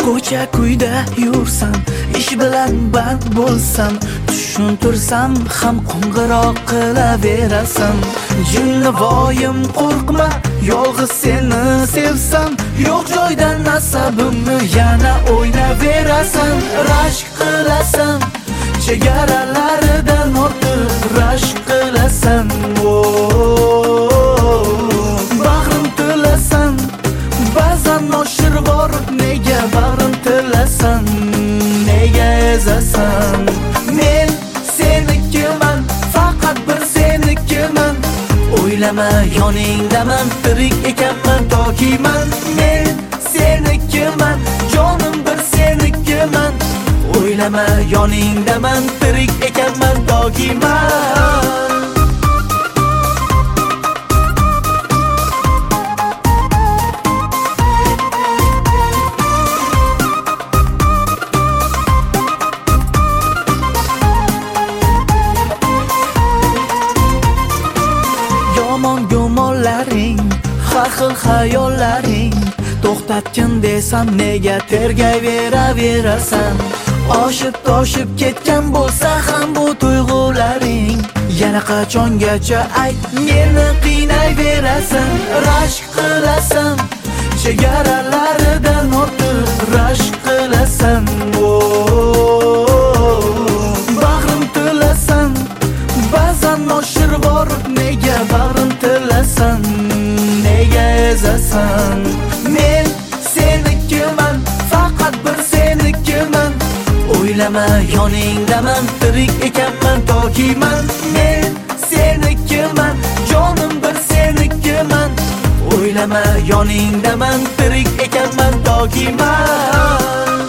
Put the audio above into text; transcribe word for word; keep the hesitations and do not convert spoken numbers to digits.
ko'cha kuyda yursam, ish bilan band bo'lsam, tushuntirsam ham qo'ng'iroq qilaverasan. Jinnivoyim qo'rqma, yolg'iz seni sevsam, yo'q joydan nasabimni yana o'ynaverasan. Rashk qilasan, chegaralaridan ortib rashk qilasan. Bag'rim tilasan, ba'zan noshir borib nega bag'rim tilasan, nega ezasan? Men senikiman, faqat bir senikiman. O'ylama yoningdaman, tirik ekanman tokiman. Men senikiman, jonim bir senikiman. O'ylama yoningdaman, tirik ekanman tokiman. Yomon gumonlaring, har xil xayollaring, to'xtatgin desam nega tergayveraverasan? Oshib toshib ketgan bo'lsa ham bu tuyg'ularing, yana qachongacha ayt, meni qiynayverasan. Rashk qilasan, chegaralaridan ortib rashk qilasan. Bag'rim tilasan, ba'zan noshir borib nega bag'rim tilasan, nega ezasan? Men senikiman, faqat bir senikiman. O'ylama yoningdaman, tirik ekanman tokiman. Men senikiman, jonim bir senikiman. O'ylama yoningdaman, tirik ekanman tokiman.